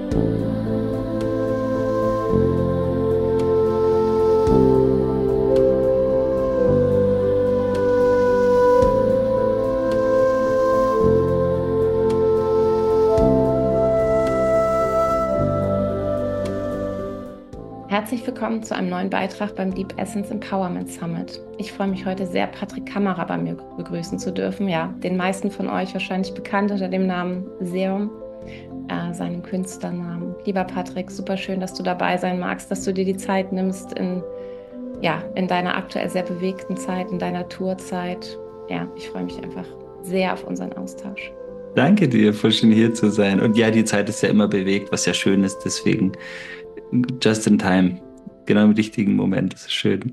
Herzlich willkommen zu einem neuen Beitrag beim Deep Essence Empowerment Summit. Ich freue mich heute sehr, Patrick Kammerer bei mir begrüßen zu dürfen. Ja, den meisten von euch wahrscheinlich bekannt unter dem Namen Serum, seinem Künstlernamen. Lieber Patrick, super schön, dass du dabei sein magst, dass du dir die Zeit nimmst in deiner aktuell sehr bewegten Zeit, in deiner Tourzeit. Ja, ich freue mich einfach sehr auf unseren Austausch. Danke dir, voll schön hier zu sein. Und ja, die Zeit ist ja immer bewegt, was ja schön ist. Deswegen just in time. Genau im richtigen Moment. Das ist schön.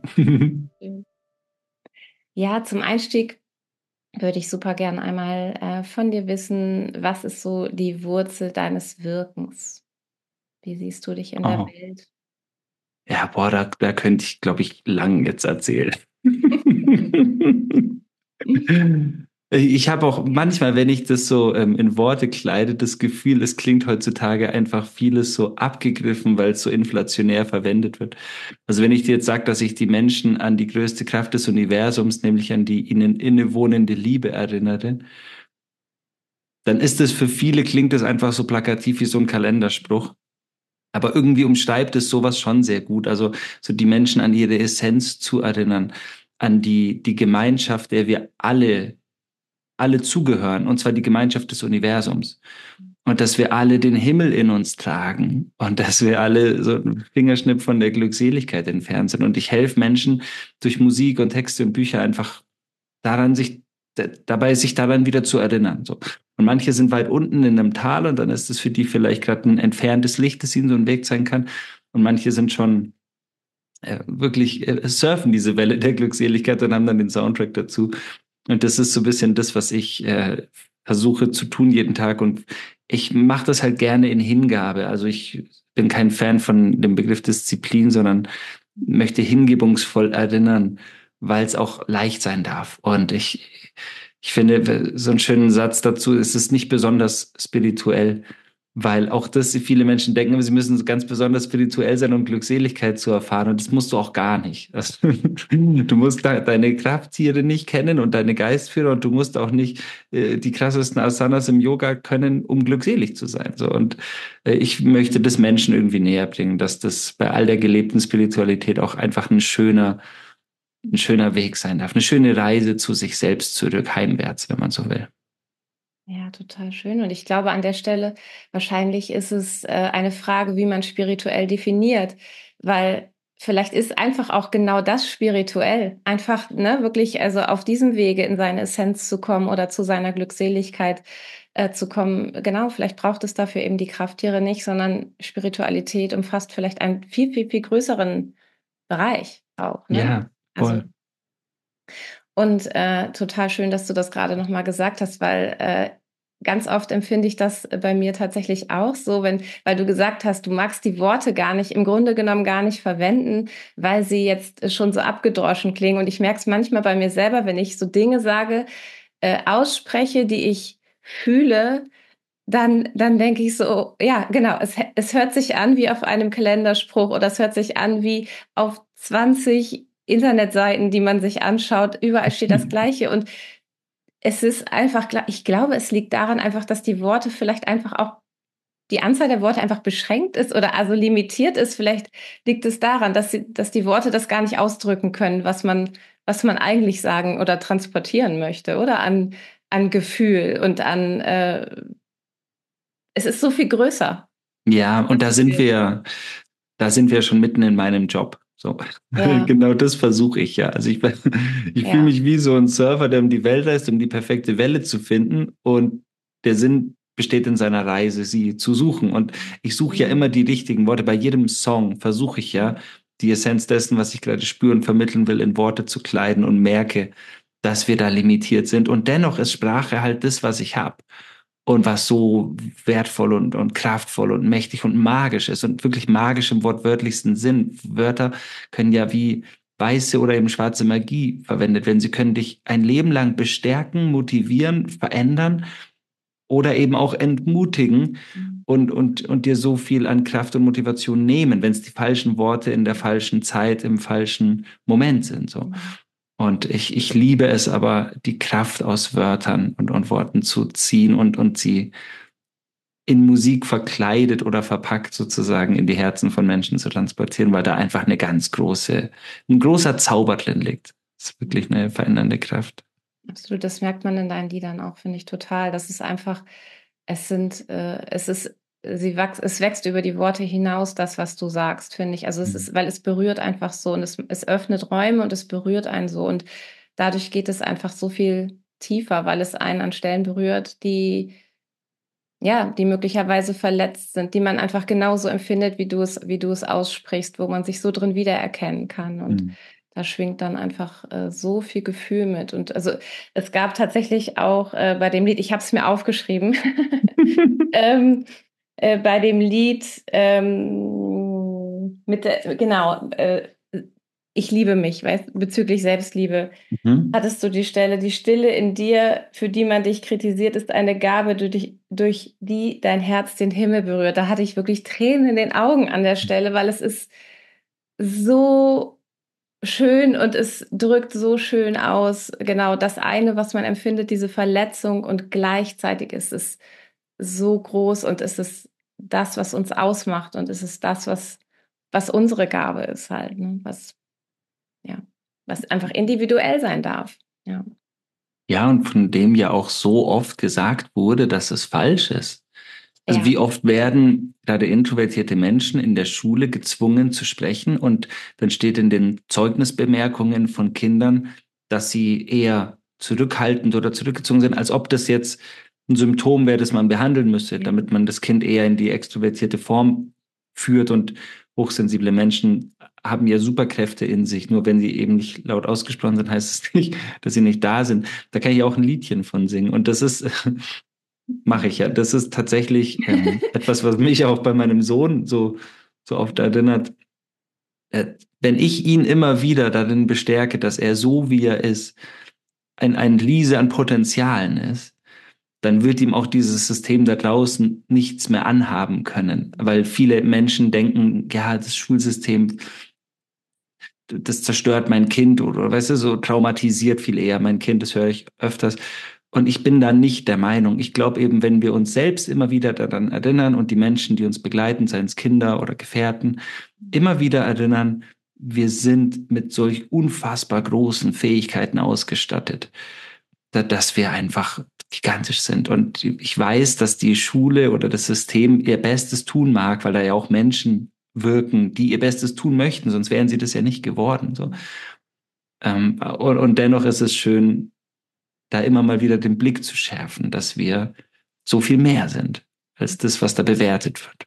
Ja, zum Einstieg würde ich super gern einmal von dir wissen, was ist so die Wurzel deines Wirkens? Wie siehst du dich in der Welt? Ja, boah, da könnte ich, glaube ich, lang jetzt erzählen. Ich habe auch manchmal, wenn ich das so in Worte kleide, das Gefühl, es klingt heutzutage einfach vieles so abgegriffen, weil es so inflationär verwendet wird. Also wenn ich dir jetzt sage, dass ich die Menschen an die größte Kraft des Universums, nämlich an die ihnen innewohnende Liebe erinnere, dann ist es für viele, klingt es einfach so plakativ wie so ein Kalenderspruch. Aber irgendwie umschreibt es sowas schon sehr gut. Also so die Menschen an ihre Essenz zu erinnern, an die Gemeinschaft, der wir alle zugehören, und zwar die Gemeinschaft des Universums. Und dass wir alle den Himmel in uns tragen und dass wir alle so ein Fingerschnipp von der Glückseligkeit entfernt sind. Und ich helfe Menschen durch Musik und Texte und Bücher einfach daran, sich daran wieder zu erinnern. So. Und manche sind weit unten in einem Tal und dann ist es für die vielleicht gerade ein entferntes Licht, das ihnen so ein Weg sein kann. Und manche sind schon wirklich surfen diese Welle der Glückseligkeit und haben dann den Soundtrack dazu. Und das ist so ein bisschen das, was ich versuche zu tun jeden Tag. Und ich mache das halt gerne in Hingabe. Also ich bin kein Fan von dem Begriff Disziplin, sondern möchte hingebungsvoll erinnern, weil es auch leicht sein darf. Und ich finde, so einen schönen Satz dazu, es ist nicht besonders spirituell, weil auch das, viele Menschen denken, sie müssen ganz besonders spirituell sein, um Glückseligkeit zu erfahren. Und das musst du auch gar nicht. Also, du musst deine Krafttiere nicht kennen und deine Geistführer und du musst auch nicht die krassesten Asanas im Yoga können, um glückselig zu sein. So, und ich möchte das Menschen irgendwie näher bringen, dass das bei all der gelebten Spiritualität auch einfach ein schöner Weg sein darf. Eine schöne Reise zu sich selbst zurück, heimwärts, wenn man so will. Ja, total schön. Und ich glaube, an der Stelle, wahrscheinlich ist es eine Frage, wie man spirituell definiert, weil vielleicht ist einfach auch genau das spirituell. Einfach, ne, wirklich, also auf diesem Wege in seine Essenz zu kommen oder zu seiner Glückseligkeit zu kommen. Genau, vielleicht braucht es dafür eben die Krafttiere nicht, sondern Spiritualität umfasst vielleicht einen viel, viel, viel größeren Bereich auch, ne? Ja, Also voll. und total schön, dass du das gerade noch mal gesagt hast, weil ganz oft empfinde ich das bei mir tatsächlich auch so, weil du gesagt hast, du magst die Worte gar nicht, im Grunde genommen gar nicht verwenden, weil sie jetzt schon so abgedroschen klingen. Und ich merke es manchmal bei mir selber, wenn ich so Dinge sage, ausspreche, die ich fühle, dann denke ich so, ja, genau, es hört sich an wie auf einem Kalenderspruch oder es hört sich an wie auf 20 Internetseiten, die man sich anschaut. Überall steht das Gleiche. Und es ist einfach, ich glaube, es liegt daran einfach, dass die Worte vielleicht einfach auch, die Anzahl der Worte einfach beschränkt ist oder also limitiert ist. Vielleicht liegt es daran, dass die Worte das gar nicht ausdrücken können, was man eigentlich sagen oder transportieren möchte, oder an Gefühl und es ist so viel größer. Ja, und Das Bild. da sind wir schon mitten in meinem Job. So, Ja, genau das versuche ich ja. Also ich fühle ja. mich wie so ein Surfer, der um die Welt reist, um die perfekte Welle zu finden. Und der Sinn besteht in seiner Reise, sie zu suchen. Und ich suche ja immer die richtigen Worte. Bei jedem Song versuche ich ja, die Essenz dessen, was ich gerade spüren, vermitteln will, in Worte zu kleiden und merke, dass wir da limitiert sind. Und dennoch ist Sprache halt das, was ich habe. Und was so wertvoll und kraftvoll und mächtig und magisch ist und wirklich magisch im wortwörtlichsten Sinn. Wörter können ja wie weiße oder eben schwarze Magie verwendet werden. Sie können dich ein Leben lang bestärken, motivieren, verändern oder eben auch entmutigen Mhm. und dir so viel an Kraft und Motivation nehmen, wenn es die falschen Worte in der falschen Zeit, im falschen Moment sind. So. Mhm. Und ich liebe es aber, die Kraft aus Wörtern und Worten zu ziehen und sie in Musik verkleidet oder verpackt sozusagen in die Herzen von Menschen zu transportieren, weil da einfach ein großer Zauber drin liegt. Das ist wirklich eine verändernde Kraft. Absolut, das merkt man in deinen Liedern auch, finde ich total. Das ist einfach, es ist, es wächst über die Worte hinaus, das, was du sagst, finde ich. Also es Mhm. ist, weil es berührt einfach so und es öffnet Räume und es berührt einen so und dadurch geht es einfach so viel tiefer, weil es einen an Stellen berührt, die, ja, die möglicherweise verletzt sind, die man einfach genauso empfindet, wie du es aussprichst, wo man sich so drin wiedererkennen kann. Und Mhm. da schwingt dann einfach so viel Gefühl mit. Und also es gab tatsächlich auch bei dem Lied, ich habe es mir aufgeschrieben, ähm, bei dem Lied genau, ich liebe mich, weißt, bezüglich Selbstliebe Mhm. hattest du die Stelle, die Stille in dir, für die man dich kritisiert, ist eine Gabe, durch die dein Herz den Himmel berührt. Da hatte ich wirklich Tränen in den Augen an der Stelle, weil es ist so schön und es drückt so schön aus. Genau das eine, was man empfindet, diese Verletzung und gleichzeitig ist es so groß und es ist das, was uns ausmacht und es ist das, was unsere Gabe ist halt, ne? Ja, was einfach individuell sein darf. Ja. Ja, und von dem ja auch so oft gesagt wurde, dass es falsch ist. Also Ja. wie oft werden gerade introvertierte Menschen in der Schule gezwungen zu sprechen und dann steht in den Zeugnisbemerkungen von Kindern, dass sie eher zurückhaltend oder zurückgezogen sind, als ob das jetzt ein Symptom wäre, das man behandeln müsste, Ja. damit man das Kind eher in die extrovertierte Form führt. Und hochsensible Menschen haben ja Superkräfte in sich. Nur wenn sie eben nicht laut ausgesprochen sind, heißt es nicht, dass sie nicht da sind. Da kann ich auch ein Liedchen von singen. Und das ist, mache ich ja. Das ist tatsächlich etwas, was mich auch bei meinem Sohn so oft erinnert. Wenn ich ihn immer wieder darin bestärke, dass er so wie er ist, ein Riese an Potenzialen ist, dann wird ihm auch dieses System da draußen nichts mehr anhaben können. Weil viele Menschen denken, ja, das Schulsystem, das zerstört mein Kind oder weißt du, so traumatisiert viel eher mein Kind, das höre ich öfters. Und ich bin da nicht der Meinung. Ich glaube eben, wenn wir uns selbst immer wieder daran erinnern und die Menschen, die uns begleiten, seien es Kinder oder Gefährten, immer wieder erinnern, wir sind mit solch unfassbar großen Fähigkeiten ausgestattet, dass wir einfach gigantisch sind. Und ich weiß, dass die Schule oder das System ihr Bestes tun mag, weil da ja auch Menschen wirken, die ihr Bestes tun möchten, sonst wären sie das ja nicht geworden. So. Und dennoch ist es schön, da immer mal wieder den Blick zu schärfen, dass wir so viel mehr sind als das, was da bewertet wird.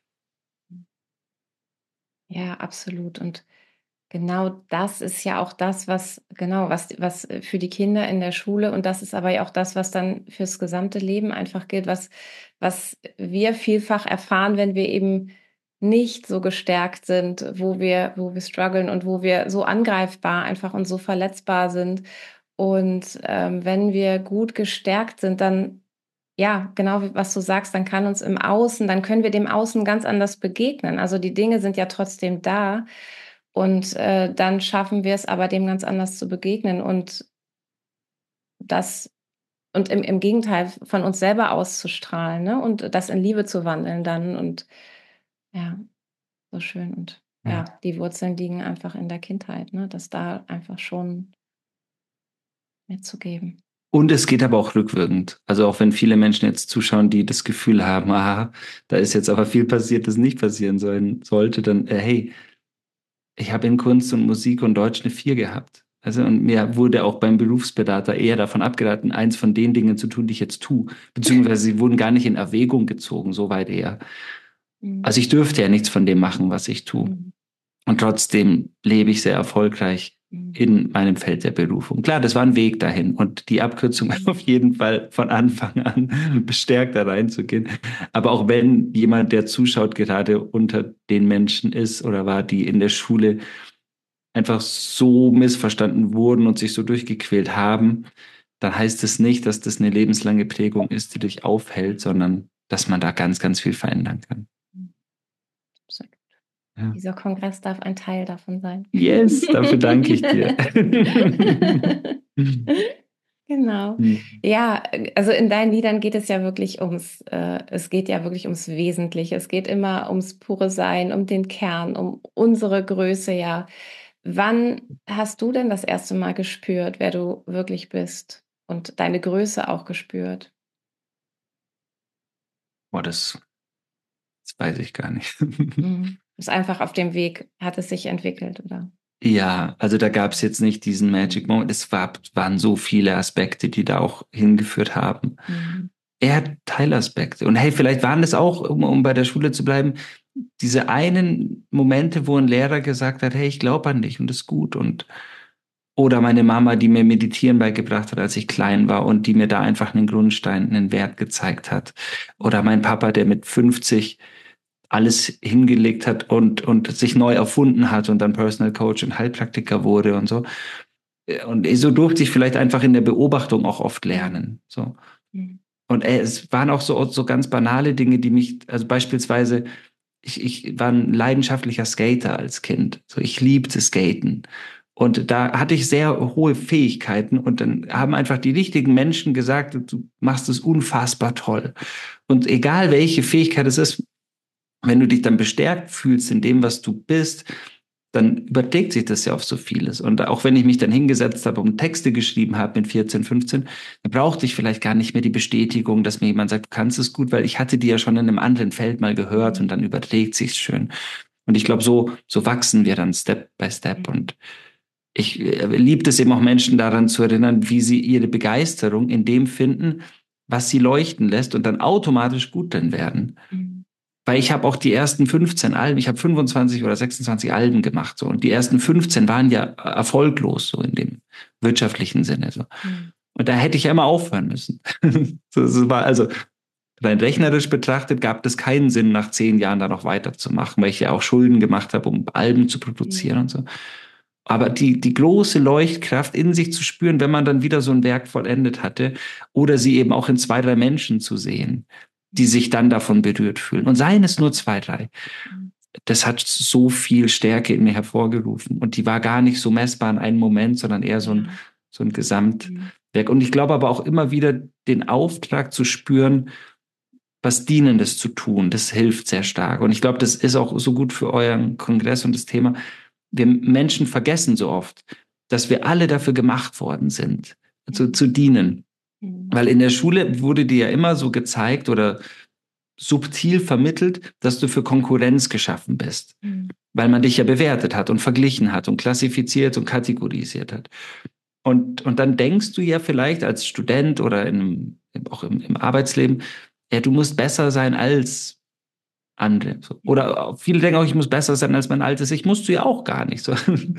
Ja, absolut. Und genau das ist ja auch das, genau, was für die Kinder in der Schule und das ist aber ja auch das, was dann fürs gesamte Leben einfach gilt, was wir vielfach erfahren, wenn wir eben nicht so gestärkt sind, wo wir strugglen und wo wir so angreifbar einfach und so verletzbar sind. Und wenn wir gut gestärkt sind, dann ja, genau wie was du sagst, dann kann uns im Außen, dann können wir dem Außen ganz anders begegnen. Also die Dinge sind ja trotzdem da und dann schaffen wir es aber, dem ganz anders zu begegnen und das und im Gegenteil von uns selber auszustrahlen, ne? Und das in Liebe zu wandeln dann und ja, so schön und ja, Ja. die Wurzeln liegen einfach in der Kindheit, ne? Das da einfach schon mitzugeben. Und es geht aber auch rückwirkend. Also auch wenn viele Menschen jetzt zuschauen, die das Gefühl haben, aha, da ist jetzt aber viel passiert, das nicht passieren sollte, dann, hey, ich habe in Kunst und Musik und Deutsch eine 4 gehabt. Also und mir wurde auch beim Berufsberater eher davon abgeraten, eins von den Dingen zu tun, die ich jetzt tue. Beziehungsweise sie wurden gar nicht in Erwägung gezogen, so weit eher. Mhm. Also ich dürfte ja nichts von dem machen, was ich tue. Mhm. Und trotzdem lebe ich sehr erfolgreich Mhm. in meinem Feld der Berufung. Klar, das war ein Weg dahin und die Abkürzung war auf jeden Fall von Anfang an bestärkt da reinzugehen. Aber auch wenn jemand, der zuschaut, gerade unter den Menschen ist oder war, die in der Schule einfach so missverstanden wurden und sich so durchgequält haben, dann heißt es nicht, dass das eine lebenslange Prägung ist, die dich aufhält, sondern dass man da ganz, ganz viel verändern kann. Ja. Dieser Kongress darf ein Teil davon sein. Yes, dafür danke ich dir. Genau. Ja, also in deinen Liedern geht es ja wirklich es geht ja wirklich ums Wesentliche. Es geht immer ums pure Sein, um den Kern, um unsere Größe, ja. Wann hast du denn das erste Mal gespürt, wer du wirklich bist und deine Größe auch gespürt? Boah, das weiß ich gar nicht. Mhm. Ist einfach auf dem Weg, hat es sich entwickelt, oder? Ja, also da gab es jetzt nicht diesen Magic Moment. Waren so viele Aspekte, die da auch hingeführt haben. Mhm. Eher Teilaspekte. Und hey, vielleicht waren das auch, um bei der Schule zu bleiben, diese einen Momente, wo ein Lehrer gesagt hat, hey, ich glaube an dich und das ist gut. Oder meine Mama, die mir Meditieren beigebracht hat, als ich klein war und die mir da einfach einen Grundstein, einen Wert gezeigt hat. Oder mein Papa, der mit 50 alles hingelegt hat und sich neu erfunden hat und dann Personal Coach und Heilpraktiker wurde und so. Und so durfte ich vielleicht einfach in der Beobachtung auch oft lernen. So. Mhm. Und es waren auch so ganz banale Dinge, die mich, also beispielsweise, ich war ein leidenschaftlicher Skater als Kind. So, ich liebte Skaten. Und da hatte ich sehr hohe Fähigkeiten und dann haben einfach die richtigen Menschen gesagt, du machst es unfassbar toll. Und egal welche Fähigkeit es ist, wenn du dich dann bestärkt fühlst in dem, was du bist, dann überträgt sich das ja auf so vieles. Und auch wenn ich mich dann hingesetzt habe und Texte geschrieben habe mit 14, 15, dann brauchte ich vielleicht gar nicht mehr die Bestätigung, dass mir jemand sagt, du kannst es gut, weil ich hatte die ja schon in einem anderen Feld mal gehört und dann überträgt sich's schön. Und ich glaube, so wachsen wir dann Step by Step. Und ich liebe es eben auch Menschen daran zu erinnern, wie sie ihre Begeisterung in dem finden, was sie leuchten lässt und dann automatisch gut drin werden. Mhm. Weil ich habe auch die ersten 15 Alben, ich habe 25 oder 26 Alben gemacht, so. Und die ersten 15 waren ja erfolglos, so in dem wirtschaftlichen Sinne, so. Mhm. Und da hätte ich ja immer aufhören müssen. Das war also, rein rechnerisch betrachtet, gab es keinen Sinn, nach 10 Jahren da noch weiterzumachen, weil ich ja auch Schulden gemacht habe, um Alben zu produzieren und so. Aber die große Leuchtkraft in sich zu spüren, wenn man dann wieder so ein Werk vollendet hatte, oder sie eben auch in 2, 3 Menschen zu sehen, die sich dann davon berührt fühlen. Und seien es nur 2, 3. Das hat so viel Stärke in mir hervorgerufen. Und die war gar nicht so messbar in einem Moment, sondern eher so ein Gesamtwerk. Und ich glaube aber auch immer wieder den Auftrag zu spüren, was Dienendes zu tun, das hilft sehr stark. Und ich glaube, das ist auch so gut für euren Kongress und das Thema. Wir Menschen vergessen so oft, dass wir alle dafür gemacht worden sind, zu dienen. Mhm. Weil in der Schule wurde dir ja immer so gezeigt oder subtil vermittelt, dass du für Konkurrenz geschaffen bist. Mhm. Weil man dich ja bewertet hat und verglichen hat und klassifiziert und kategorisiert hat. Und dann denkst du ja vielleicht als Student oder auch im Arbeitsleben, ja, du musst besser sein als andere. So. Oder viele denken auch, ich muss besser sein als mein altes Ich. Musst du ja auch gar nicht. So.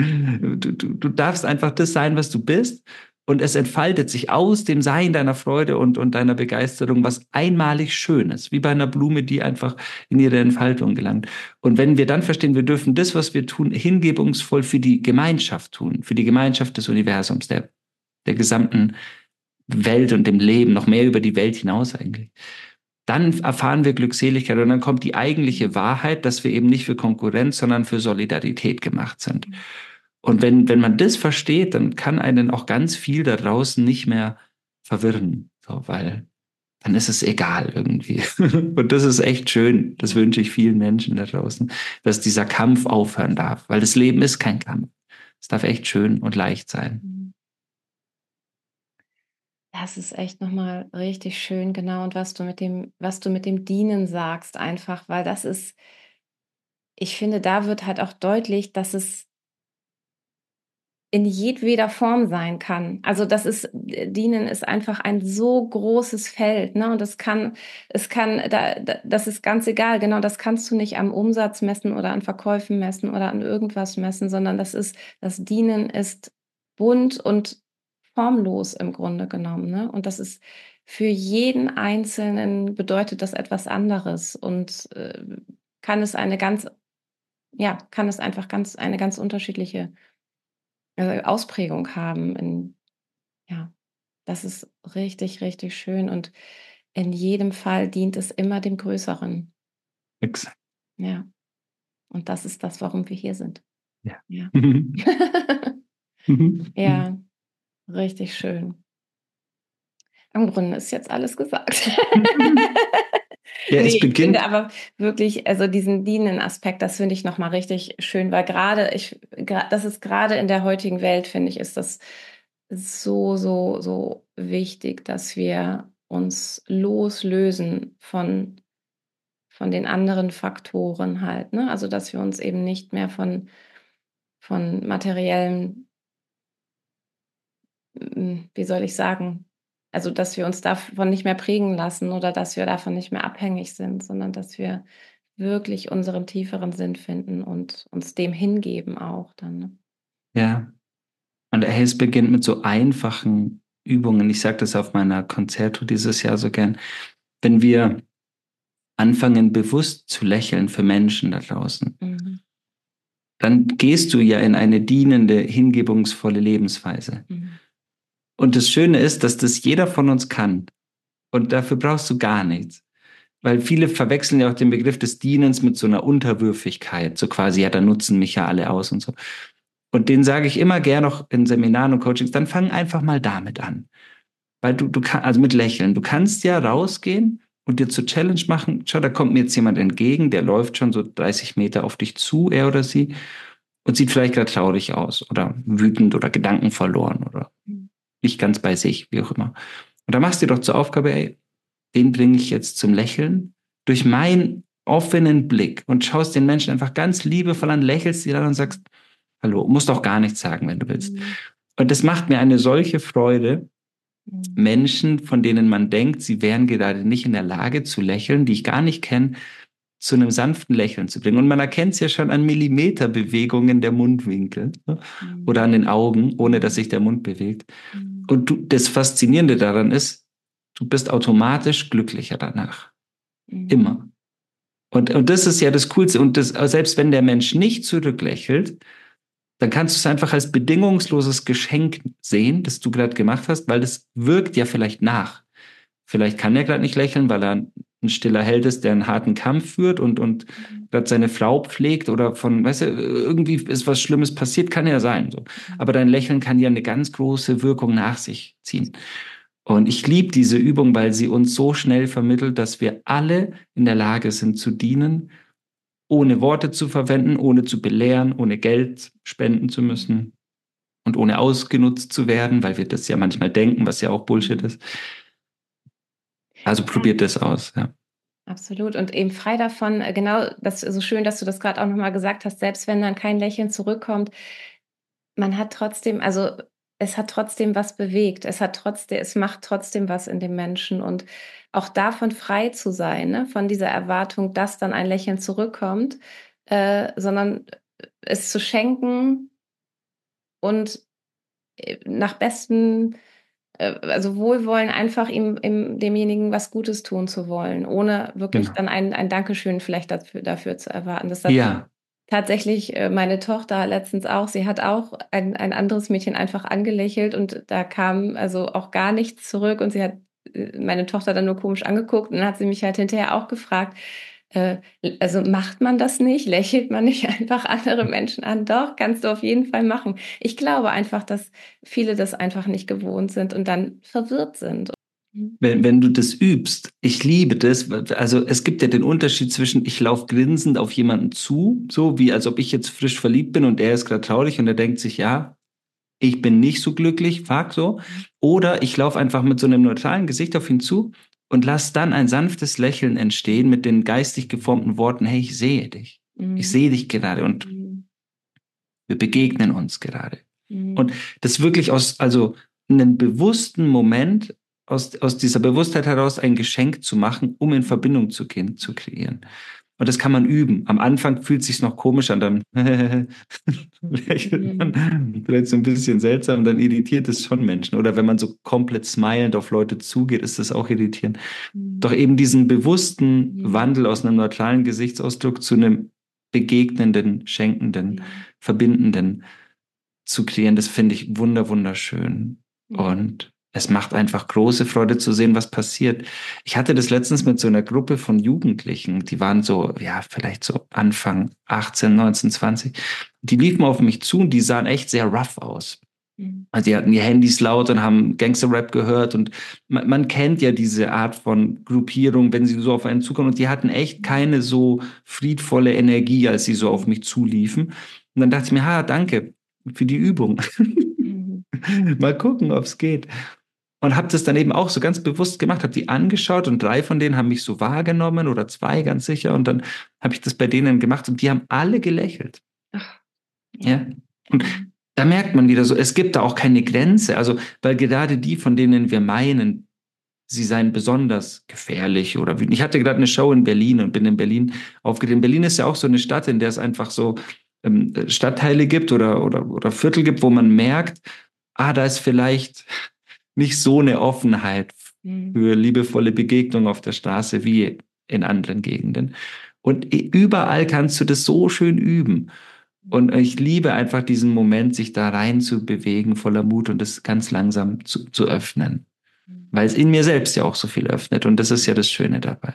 Du darfst einfach das sein, was du bist. Und es entfaltet sich aus dem Sein deiner Freude und deiner Begeisterung was einmalig Schönes, wie bei einer Blume, die einfach in ihre Entfaltung gelangt. Und wenn wir dann verstehen, wir dürfen das, was wir tun, hingebungsvoll für die Gemeinschaft tun, für die Gemeinschaft des Universums, der gesamten Welt und dem Leben, noch mehr über die Welt hinaus eigentlich, dann erfahren wir Glückseligkeit und dann kommt die eigentliche Wahrheit, dass wir eben nicht für Konkurrenz, sondern für Solidarität gemacht sind. Und wenn man das versteht, dann kann einen auch ganz viel da draußen nicht mehr verwirren, so, weil dann ist es egal irgendwie. Und das ist echt schön. Das wünsche ich vielen Menschen da draußen, dass dieser Kampf aufhören darf, weil das Leben ist kein Kampf. Es darf echt schön und leicht sein. Mhm. Das ist echt noch mal richtig schön, genau. Und was du mit dem Dienen sagst einfach, weil das ist ich finde, da wird halt auch deutlich, dass es in jedweder Form sein kann. Also, Dienen ist einfach ein so großes Feld, ne? Und das ist ganz egal. Genau, das kannst du nicht am Umsatz messen oder an Verkäufen messen oder an irgendwas messen, sondern das Dienen ist bunt und formlos im Grunde genommen, ne? Und das ist für jeden Einzelnen bedeutet das etwas anderes und, kann es eine ganz kann es einfach eine ganz unterschiedliche Ausprägung haben in ja. Das ist richtig, richtig schön und in jedem Fall dient es immer dem Größeren. Exakt. Ja, und das ist das, warum wir hier sind. Ja. Ja. Mhm. Mhm. Ja, richtig schön. Im Grunde ist jetzt alles gesagt. Ja, Ne, es ich finde beginnt. aber wirklich, also diesen dienenden Aspekt, das finde ich noch mal richtig schön, weil das ist gerade in der heutigen Welt, finde ich, ist das so wichtig, dass wir uns loslösen von den anderen Faktoren halt, ne? Also, dass wir uns eben nicht mehr von materiellen, wie soll ich sagen, also, dass wir uns davon nicht mehr prägen lassen oder dass wir davon nicht mehr abhängig sind, sondern dass wir wirklich unseren tieferen Sinn finden und uns dem hingeben auch dann, ne? Ja. Und hey, es beginnt mit so einfachen Übungen. Ich sage das auf meiner Konzerttour dieses Jahr so gern. Wenn wir anfangen, bewusst zu lächeln für Menschen da draußen, Mhm. dann gehst du ja in eine dienende, hingebungsvolle Lebensweise. Mhm. Und das Schöne ist, dass das jeder von uns kann. Und dafür brauchst du gar nichts. Weil viele verwechseln ja auch den Begriff des Dienens mit so einer Unterwürfigkeit. So quasi, ja, da nutzen mich ja alle aus und so. Und den sage ich immer gern noch in Seminaren und Coachings, dann fang einfach mal damit an. Weil du kannst, also mit Lächeln, du kannst ja rausgehen und dir zur Challenge machen, schau, da kommt mir jetzt jemand entgegen, der läuft schon so 30 Meter auf dich zu, er oder sie, und sieht vielleicht gerade traurig aus oder wütend oder Gedanken verloren oder Mhm. nicht ganz bei sich, wie auch immer. Und da machst du dir doch zur Aufgabe, ey, den bringe ich jetzt zum Lächeln durch meinen offenen Blick und schaust den Menschen einfach ganz liebevoll an, lächelst sie dann und sagst, hallo, musst auch gar nichts sagen, wenn du willst. Mhm. Und das macht mir eine solche Freude, Mhm. Menschen, von denen man denkt, sie wären gerade nicht in der Lage zu lächeln, die ich gar nicht kenne, zu einem sanften Lächeln zu bringen. Und man erkennt es ja schon an Millimeterbewegungen der Mundwinkel, ne? Oder Mhm. an den Augen, ohne dass sich der Mund bewegt. Mhm. Und das Faszinierende daran ist, du bist automatisch glücklicher danach. Mhm. Immer. Und das ist ja das Coolste. Und das, selbst wenn der Mensch nicht zurücklächelt, dann kannst du es einfach als bedingungsloses Geschenk sehen, das du gerade gemacht hast, weil das wirkt ja vielleicht nach. Vielleicht kann er gerade nicht lächeln, weil er ein stiller Held ist, der einen harten Kampf führt und Mhm. gerade seine Frau pflegt oder von, weißt du, irgendwie ist was Schlimmes passiert, kann ja sein. So. Aber dein Lächeln kann ja eine ganz große Wirkung nach sich ziehen. Und ich liebe diese Übung, weil sie uns so schnell vermittelt, dass wir alle in der Lage sind zu dienen, ohne Worte zu verwenden, ohne zu belehren, ohne Geld spenden zu müssen und ohne ausgenutzt zu werden, weil wir das ja manchmal denken, was ja auch Bullshit Mhm. ist. Also Ja. probiert das aus, ja. Absolut und eben frei davon, genau, das ist so schön, dass du das gerade auch noch mal gesagt hast, selbst wenn dann kein Lächeln zurückkommt, man hat trotzdem, also, es hat trotzdem was bewegt. Es macht trotzdem was in dem Menschen und auch davon frei zu sein, ne, von dieser Erwartung, dass dann ein Lächeln zurückkommt, sondern es zu schenken und, nach bestem, also Wohlwollen einfach ihm demjenigen was Gutes tun zu wollen, ohne wirklich Genau. dann ein Dankeschön vielleicht dafür zu erwarten. Das hat Ja, tatsächlich, meine Tochter letztens auch. Sie hat auch ein anderes Mädchen einfach angelächelt und da kam also auch gar nichts zurück und sie hat, meine Tochter dann nur komisch angeguckt und dann hat sie mich halt hinterher auch gefragt, äh, also macht man das nicht? Lächelt man nicht einfach andere Menschen an? Doch, kannst du auf jeden Fall machen. Ich glaube einfach, dass viele das einfach nicht gewohnt sind und dann verwirrt sind. Mhm. wenn du das übst, ich liebe das. Also es gibt ja den Unterschied zwischen, ich laufe grinsend auf jemanden zu, so wie als ob ich jetzt frisch verliebt bin und er ist gerade traurig und er denkt sich, ja, ich bin nicht so glücklich, fuck so. Oder ich laufe einfach mit so einem neutralen Gesicht auf ihn zu und lass dann ein sanftes Lächeln entstehen mit den geistig geformten Worten, hey, ich sehe dich. Ich Mhm. sehe dich gerade und Mhm. wir begegnen uns gerade. Und Mhm. das wirklich also einen bewussten Moment aus dieser Bewusstheit heraus ein Geschenk zu machen, um in Verbindung zu gehen, zu kreieren. Und das kann man üben. Am Anfang fühlt es sich noch komisch an, dann lächelt Mhm. man vielleicht so ein bisschen seltsam, dann irritiert es schon Menschen. Oder wenn man so komplett smilend auf Leute zugeht, ist das auch irritierend. Doch Mhm. eben diesen bewussten Mhm. Wandel aus einem neutralen Gesichtsausdruck zu einem begegnenden, schenkenden, verbindenden zu kreieren, das finde ich wunderschön. Mhm. Und Es macht einfach große Freude zu sehen, was passiert. Ich hatte das letztens mit so einer Gruppe von Jugendlichen, die waren so, ja, vielleicht so Anfang 18, 19, 20. Die liefen auf mich zu und die sahen echt sehr rough aus. Mhm. Also die hatten die Handys laut und haben Gangster-Rap gehört und man kennt ja diese Art von Gruppierung, wenn sie so auf einen zukommen und die hatten echt keine so friedvolle Energie, als sie so auf mich zuliefen. Und dann dachte ich mir, danke für die Übung. Mhm. Mal gucken, ob es geht. Und habe das dann eben auch so ganz bewusst gemacht, habe die angeschaut und 3 von denen haben mich so wahrgenommen oder 2 ganz sicher. Und dann habe ich das bei denen gemacht und die haben alle gelächelt. Ach, ja. Ja. Und Mhm. da merkt man wieder so, es gibt da auch keine Grenze. Also, weil gerade die, von denen wir meinen, sie seien besonders gefährlich oder wütend. Ich hatte gerade eine Show in Berlin und bin in Berlin aufgetreten. Berlin ist ja auch so eine Stadt, in der es einfach so Stadtteile gibt oder Viertel gibt, wo man merkt, da ist vielleicht nicht so eine Offenheit Mhm. für liebevolle Begegnung auf der Straße wie in anderen Gegenden. Und überall kannst du das so schön üben. Und ich liebe einfach diesen Moment, sich da rein zu bewegen, voller Mut und es ganz langsam zu öffnen. Weil es in mir selbst ja auch so viel öffnet. Und das ist ja das Schöne dabei.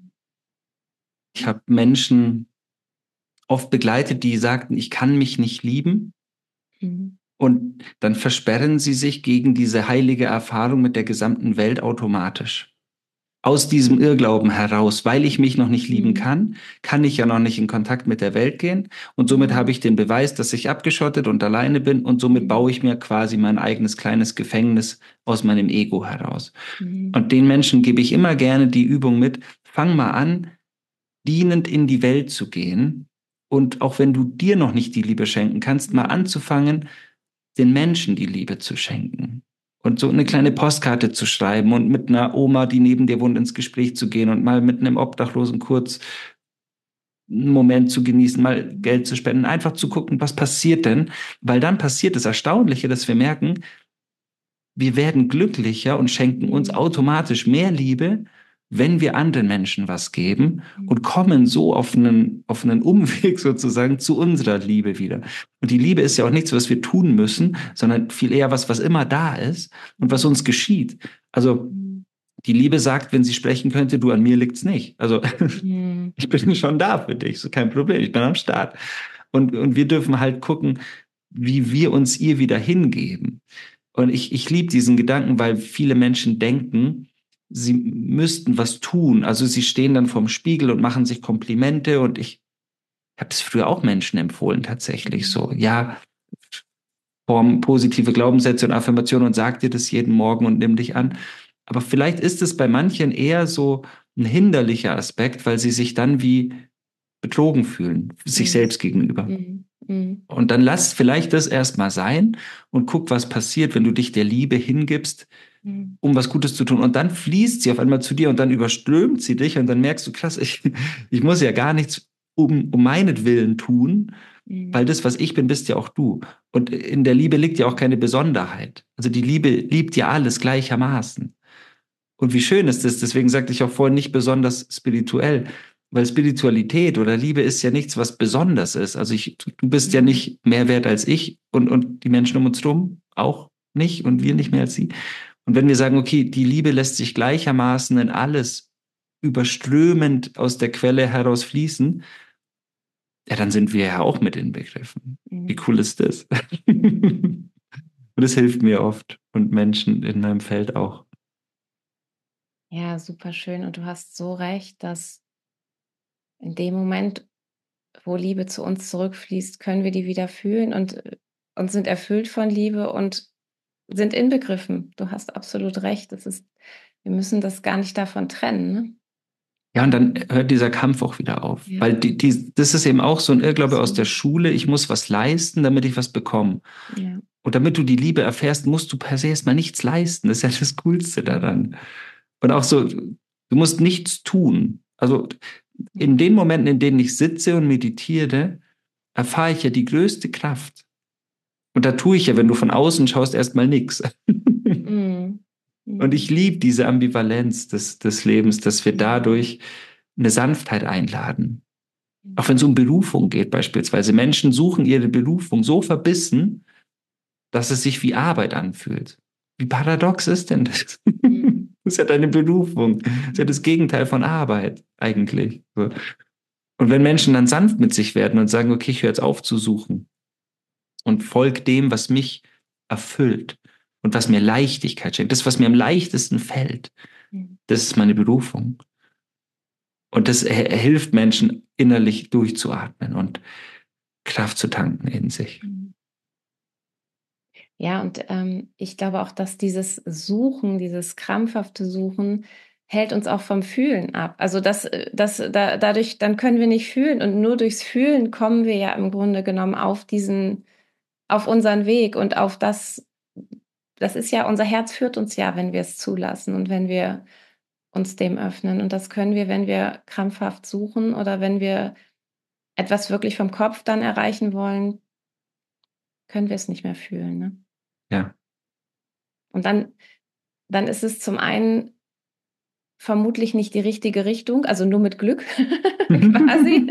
Ich habe Menschen oft begleitet, die sagten, ich kann mich nicht lieben. Mhm. Und dann versperren sie sich gegen diese heilige Erfahrung mit der gesamten Welt automatisch. Aus diesem Irrglauben heraus, weil ich mich noch nicht lieben Mhm. kann ich ja noch nicht in Kontakt mit der Welt gehen. Und somit habe Mhm. ich den Beweis, dass ich abgeschottet und alleine bin. Und somit Mhm. baue ich mir quasi mein eigenes kleines Gefängnis aus meinem Ego heraus. Mhm. Und den Menschen gebe ich immer gerne die Übung mit, fang mal an, dienend in die Welt zu gehen. Und auch wenn du dir noch nicht die Liebe schenken kannst, mal anzufangen, den Menschen die Liebe zu schenken. Und so eine kleine Postkarte zu schreiben und mit einer Oma, die neben dir wohnt, ins Gespräch zu gehen und mal mit einem Obdachlosen kurz einen Moment zu genießen, mal Geld zu spenden, einfach zu gucken, was passiert denn? Weil dann passiert das Erstaunliche, dass wir merken, wir werden glücklicher und schenken uns Mhm. automatisch mehr Liebe, wenn wir anderen Menschen was geben und Mhm. kommen so auf einen Umweg sozusagen zu unserer Liebe wieder. Und die Liebe ist ja auch nichts, was wir tun müssen, sondern viel eher was immer da ist und was uns geschieht. Also Mhm. die Liebe sagt, wenn sie sprechen könnte, du, an mir liegt's nicht. Also Mhm. ich bin schon da für dich, so kein Problem, ich bin am Start. Und wir dürfen halt gucken, wie wir uns ihr wieder hingeben. Und ich liebe diesen Gedanken, weil viele Menschen denken, sie müssten was tun. Also sie stehen dann vorm Spiegel und machen sich Komplimente. Und ich habe es früher auch Menschen empfohlen, tatsächlich so. Ja, form positive Glaubenssätze und Affirmationen und sag dir das jeden Morgen und nimm dich an. Aber vielleicht ist es bei manchen eher so ein hinderlicher Aspekt, weil sie sich dann wie betrogen fühlen, sich Mhm. selbst gegenüber. Mhm. Mhm. Und dann lass vielleicht das erstmal sein und guck, was passiert, wenn du dich der Liebe hingibst, Mhm. um was Gutes zu tun. Und dann fließt sie auf einmal zu dir und dann überströmt sie dich und dann merkst du, krass, ich muss ja gar nichts um meinetwillen tun, weil Mhm. das, was ich bin, bist ja auch du. Und in der Liebe liegt ja auch keine Besonderheit. Also die Liebe liebt ja alles gleichermaßen. Und wie schön ist das? Deswegen sagte ich auch vorhin nicht besonders spirituell, weil Spiritualität oder Liebe ist ja nichts, was besonders ist. Also du bist ja Mhm. nicht mehr wert als ich und die Menschen um uns herum auch nicht und wir nicht mehr als sie. Und wenn wir sagen, okay, die Liebe lässt sich gleichermaßen in alles überströmend aus der Quelle heraus fließen, ja, dann sind wir ja auch mit inbegriffen. Wie Mhm. cool ist das? Und das hilft mir oft und Menschen in meinem Feld auch. Ja, super schön. Und du hast so recht, dass in dem Moment, wo Liebe zu uns zurückfließt, können wir die wieder fühlen und sind erfüllt von Liebe und sind inbegriffen. Du hast absolut recht. Wir müssen das gar nicht davon trennen, ne? Ja, und dann hört dieser Kampf auch wieder auf. Ja, Weil das ist eben auch so ein Irrglaube aus der absolut. Schule. Ich muss was leisten, damit ich was bekomme. Ja. Und damit du die Liebe erfährst, musst du per se erstmal nichts leisten. Das ist ja das Coolste daran. Und auch so, du musst nichts tun. Also in den Momenten, in denen ich sitze und meditiere, erfahre ich ja die größte Kraft. Und da tue ich ja, wenn du von außen schaust, erstmal nichts. Mhm. Und ich Mhm. liebe diese Ambivalenz des Lebens, dass wir Mhm. dadurch eine Sanftheit einladen. Auch Mhm. wenn es um Berufung geht beispielsweise. Menschen suchen ihre Berufung so verbissen, dass es sich wie Arbeit anfühlt. Wie paradox ist denn das? Mhm. Das ist ja deine Berufung. Das ist ja das Gegenteil von Arbeit, eigentlich. So. Und wenn Menschen dann sanft mit sich werden und sagen, okay, ich höre jetzt auf zu suchen und folge dem, was mich erfüllt und was mir Leichtigkeit schenkt, das, was mir am leichtesten fällt, Mhm. das ist meine Berufung. Und das hilft Menschen innerlich durchzuatmen und Kraft zu tanken in sich. Mhm. Ja, und ich glaube auch, dass dieses Suchen, dieses krampfhafte Suchen, hält uns auch vom Fühlen ab. Also dadurch, dann können wir nicht fühlen. Und nur durchs Fühlen kommen wir ja im Grunde genommen auf unseren Weg und auf das ist ja, unser Herz führt uns ja, wenn wir es zulassen und wenn wir uns dem öffnen. Und das können wir, wenn wir krampfhaft suchen oder wenn wir etwas wirklich vom Kopf dann erreichen wollen, können wir es nicht mehr fühlen. Ne? Ja. Und dann ist es zum einen vermutlich nicht die richtige Richtung, also nur mit Glück quasi.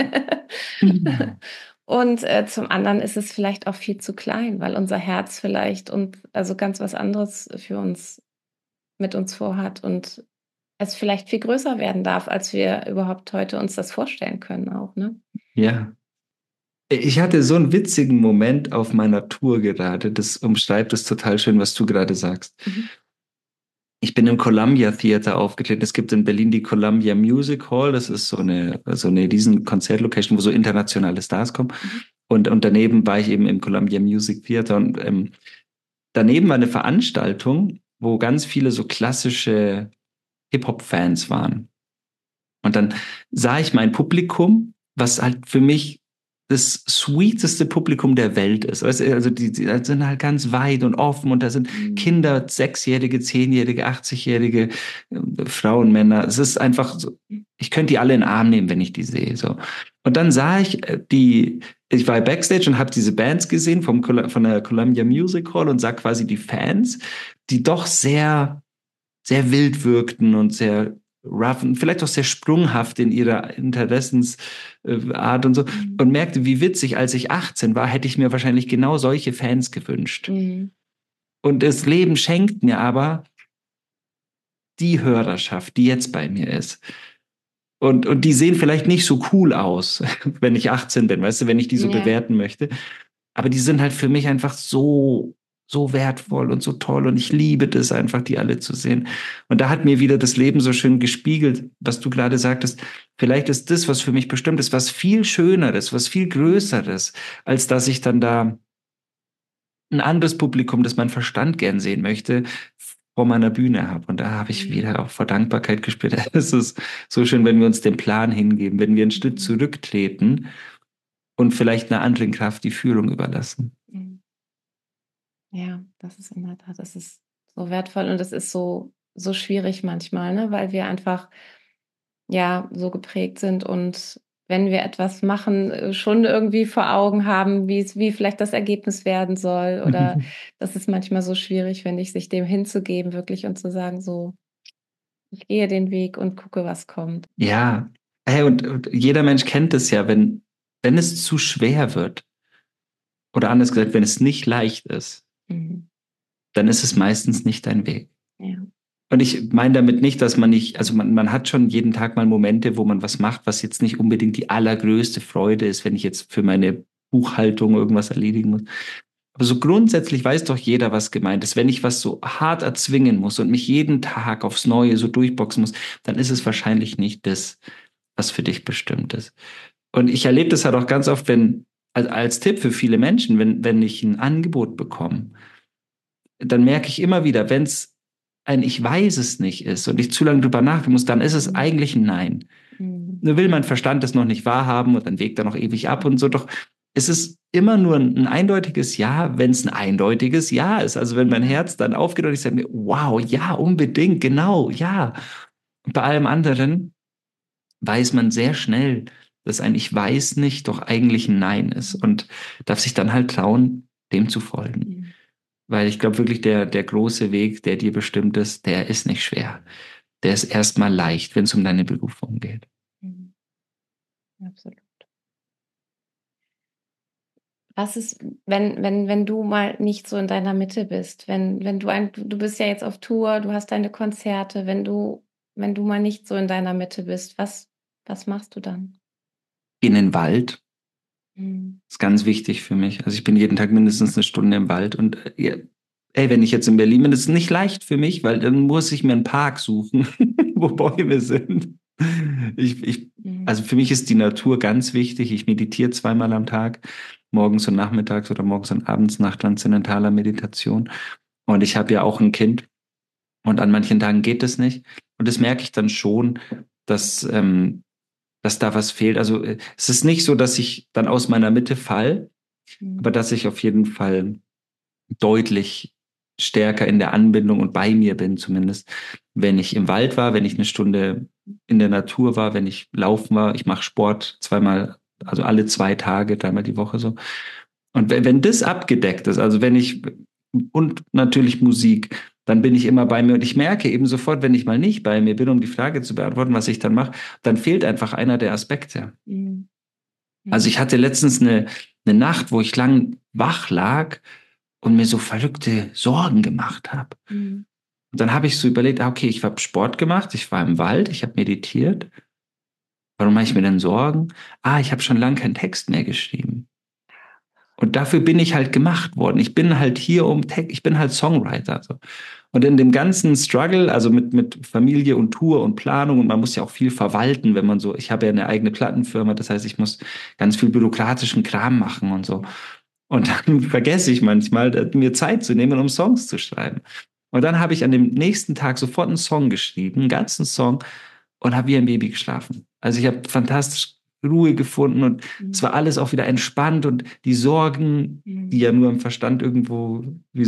Und zum anderen ist es vielleicht auch viel zu klein, weil unser Herz vielleicht und also ganz was anderes für uns mit uns vorhat und es vielleicht viel größer werden darf, als wir überhaupt heute uns das vorstellen können auch, ne? Ja. Ich hatte so einen witzigen Moment auf meiner Tour gerade. Das umschreibt es total schön, was du gerade sagst. Mhm. Ich bin im Columbia Theater aufgetreten. Es gibt in Berlin die Columbia Music Hall. Das ist so eine riesen Konzertlocation, wo so internationale Stars kommen. Mhm. Und daneben war ich eben im Columbia Music Theater. Und daneben war eine Veranstaltung, wo ganz viele so klassische Hip-Hop-Fans waren. Und dann sah ich mein Publikum, was halt für mich das sweeteste Publikum der Welt ist. Weißt du, also die sind halt ganz weit und offen und da sind Mhm. Kinder, 6-Jährige, 10-Jährige, 80-Jährige, Frauen, Männer. Es ist einfach so, ich könnte die alle in den Arm nehmen, wenn ich die sehe. So. Und dann sah ich ich war Backstage und habe diese Bands gesehen von der Columbia Music Hall und sah quasi die Fans, die doch sehr, sehr wild wirkten und sehr rough und vielleicht auch sehr sprunghaft in ihrer Interessensart und so. Mhm. Und merkte, wie witzig, als ich 18 war, hätte ich mir wahrscheinlich genau solche Fans gewünscht. Mhm. Und das Leben schenkt mir aber die Hörerschaft, die jetzt bei mir ist. Und die sehen vielleicht nicht so cool aus, wenn ich 18 bin, weißt du, wenn ich die so Ja. bewerten möchte. Aber die sind halt für mich einfach so, so wertvoll und so toll. Und ich liebe das einfach, die alle zu sehen. Und da hat mir wieder das Leben so schön gespiegelt, was du gerade sagtest. Vielleicht ist das, was für mich bestimmt ist, was viel Schöneres, was viel Größeres, als dass ich dann da ein anderes Publikum, das mein Verstand gern sehen möchte, vor meiner Bühne habe. Und da habe ich Ja. wieder auch vor Dankbarkeit gespürt. Es ist so schön, wenn wir uns dem Plan hingeben, wenn wir einen Schritt Mhm. zurücktreten und vielleicht einer anderen Kraft die Führung überlassen. Mhm. Ja, das ist in der Tat, das ist so wertvoll und das ist so schwierig manchmal, ne, weil wir einfach, ja, so geprägt sind und wenn wir etwas machen, schon irgendwie vor Augen haben, wie vielleicht das Ergebnis werden soll oder das ist manchmal so schwierig, finde ich, sich dem hinzugeben wirklich und zu sagen: „So, ich gehe den Weg und gucke, was kommt.“ Ja, hey, und jeder Mensch kennt es ja, wenn es zu schwer wird, oder anders gesagt, wenn es nicht leicht ist, Mhm. dann ist es meistens nicht dein Weg. Ja. Und ich meine damit nicht, dass man nicht, also man hat schon jeden Tag mal Momente, wo man was macht, was jetzt nicht unbedingt die allergrößte Freude ist, wenn ich jetzt für meine Buchhaltung irgendwas erledigen muss. Aber so grundsätzlich weiß doch jeder, was gemeint ist. Wenn ich was so hart erzwingen muss und mich jeden Tag aufs Neue so durchboxen muss, dann ist es wahrscheinlich nicht das, was für dich bestimmt ist. Und ich erlebe das halt auch ganz oft, als Tipp für viele Menschen, wenn ich ein Angebot bekomme, dann merke ich immer wieder, wenn es ein Ich weiß es nicht ist und ich zu lange drüber nachdenken muss, dann ist es Mhm. eigentlich ein Nein. Mhm. Nur will mein Verstand das noch nicht wahrhaben und dann wägt er noch ewig ab und so. Doch es ist immer nur ein eindeutiges Ja, wenn es ein eindeutiges Ja ist. Also wenn mein Ja. Herz dann aufgeht und ich sage mir, wow, ja, unbedingt, genau, ja. Und bei allem anderen weiß man sehr schnell, dass ein Ich weiß nicht doch eigentlich ein Nein ist und darf sich dann halt trauen, dem zu folgen. Mhm. Weil ich glaube wirklich, der große Weg, der dir bestimmt ist, der ist nicht schwer. Der ist erstmal leicht, wenn es um deine Berufung geht. Mhm. Absolut. Was ist, wenn du mal nicht so in deiner Mitte bist, wenn du bist ja jetzt auf Tour, du hast deine Konzerte, wenn du mal nicht so in deiner Mitte bist, was machst du dann? In den Wald. Mhm. Ist ganz wichtig für mich. Also ich bin jeden Tag mindestens eine Stunde im Wald und ja, ey, wenn ich jetzt in Berlin bin, ist es nicht leicht für mich, weil dann muss ich mir einen Park suchen, wo Bäume sind. Also Mhm. für mich ist die Natur ganz wichtig. Ich meditiere zweimal am Tag, morgens und nachmittags oder morgens und abends nach transzendentaler Meditation. Und ich habe ja auch ein Kind und an manchen Tagen geht es nicht. Und das merke ich dann schon, dass, dass da was fehlt. Also es ist nicht so, dass ich dann aus meiner Mitte fall, aber Mhm. dass ich auf jeden Fall deutlich stärker in der Anbindung und bei mir bin, zumindest, wenn ich im Wald war, wenn ich eine Stunde in der Natur war, wenn ich laufen war. Ich mache Sport zweimal, also alle 2 Tage, dreimal die Woche so. Und wenn das abgedeckt ist, also wenn ich, und natürlich Musik, dann bin ich immer bei mir und ich merke eben sofort, wenn ich mal nicht bei mir bin, um die Frage zu beantworten, was ich dann mache, dann fehlt einfach einer der Aspekte. Mhm. Also Mhm. ich hatte letztens eine Nacht, wo ich lang wach lag und mir so verrückte Sorgen gemacht habe. Mhm. Und dann habe ich so überlegt, okay, ich habe Sport gemacht, ich war im Wald, ich habe meditiert. Warum mache ich mir denn Sorgen? Ich habe schon lange keinen Text mehr geschrieben. Und dafür bin ich halt gemacht worden. Ich bin halt hier ich bin halt Songwriter. So. Und in dem ganzen Struggle, also mit Familie und Tour und Planung, und man muss ja auch viel verwalten, wenn man so, ich habe ja eine eigene Plattenfirma, das heißt, ich muss ganz viel bürokratischen Kram machen und so. Und dann vergesse ich manchmal, mir Zeit zu nehmen, um Songs zu schreiben. Und dann habe ich an dem nächsten Tag sofort einen Song geschrieben, einen ganzen Song, und habe wie ein Baby geschlafen. Also ich habe fantastisch Ruhe gefunden und es Mhm. war alles auch wieder entspannt und die Sorgen, die Mhm. ja nur im Verstand irgendwo